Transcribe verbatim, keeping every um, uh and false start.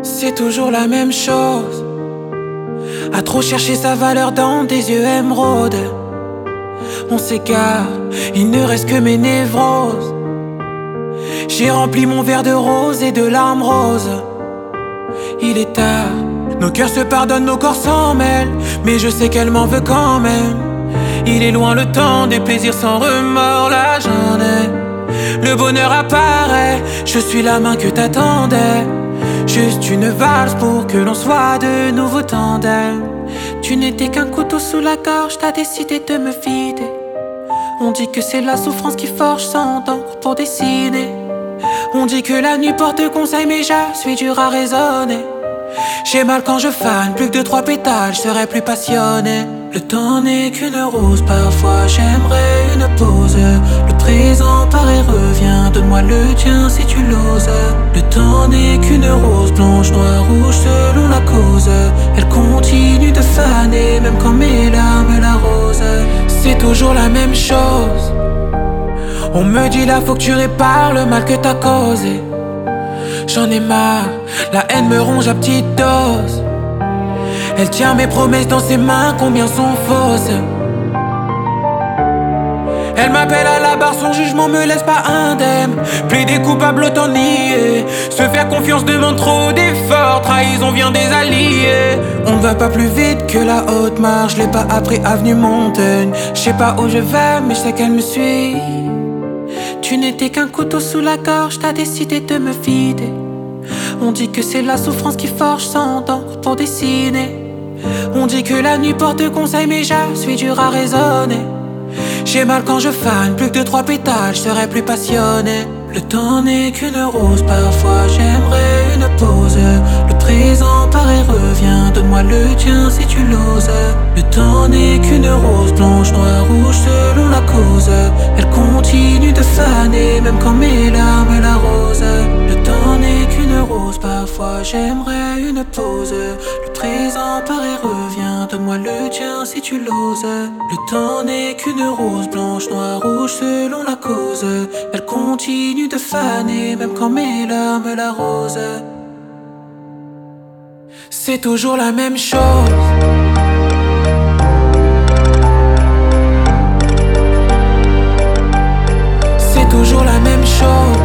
C'est toujours la même chose. À trop chercher sa valeur dans des yeux émeraudes. On s'égare, il ne reste que mes névroses. J'ai rempli mon verre de rose et de larmes roses. Il est tard, nos cœurs se pardonnent, nos corps s'en mêlent. Mais je sais qu'elle m'en veut quand même. Il est loin le temps des plaisirs sans remords, là j'en ai. Le bonheur apparaît, je suis la main que t'attendais. Juste une valse pour que l'on soit de nouveau tandem. Tu n'étais qu'un couteau sous la gorge, t'as décidé de me vider. On dit que c'est la souffrance qui forge sans d'encre pour dessiner. On dit que la nuit porte conseil, mais je suis dur à raisonner. J'ai mal quand je fane, plus que deux, trois pétales, je serais plus passionné. Le temps n'est qu'une rose, parfois j'aimerais une pause. Le présent paraît revient, donne-moi le tien si tu l'oses. Le temps n'est qu'une rose, blanche, noire, rouge selon la cause. Elle continue de faner, même quand mes larmes l'arrosent. C'est toujours la même chose. On me dit là faut que tu répares le mal que t'as causé. J'en ai marre, la haine me ronge à petite dose. Elle tient mes promesses dans ses mains, combien sont fausses. Elle m'appelle à la barre, son jugement me laisse pas indemne. Plaider coupable, autant nier. Se faire confiance demande trop d'efforts, trahison vient des alliés. On ne va pas plus vite que la haute marche, je l'ai pas appris avenue Montaigne. Je sais pas où je vais, mais je sais qu'elle me suit. Tu n'étais qu'un couteau sous la gorge, t'as décidé de me vider. On dit que c'est la souffrance qui forge sans d'encre pour dessiner. On dit que la nuit porte conseil, mais je suis dur à raisonner. J'ai mal quand je fane, plus que deux, trois pétales, je serais plus passionné. Le temps n'est qu'une rose, parfois j'aimerais une pause. Le présent paraît revient, donne-moi le tien si tu l'oses. Le temps n'est qu'une rose, blanche, noire, rouge selon la cause. Elle continue de faner, même quand mes larmes l'arrosent. Le temps n'est qu'une rose, parfois j'aimerais une pause. Le présent paraît revient, donne-moi le tien si tu l'oses. Le temps n'est qu'une rose, blanche, noire, rouge selon la cause. Elle continue de faner, même quand mes larmes l'arrosent. C'est toujours la même chose. C'est toujours la même chose.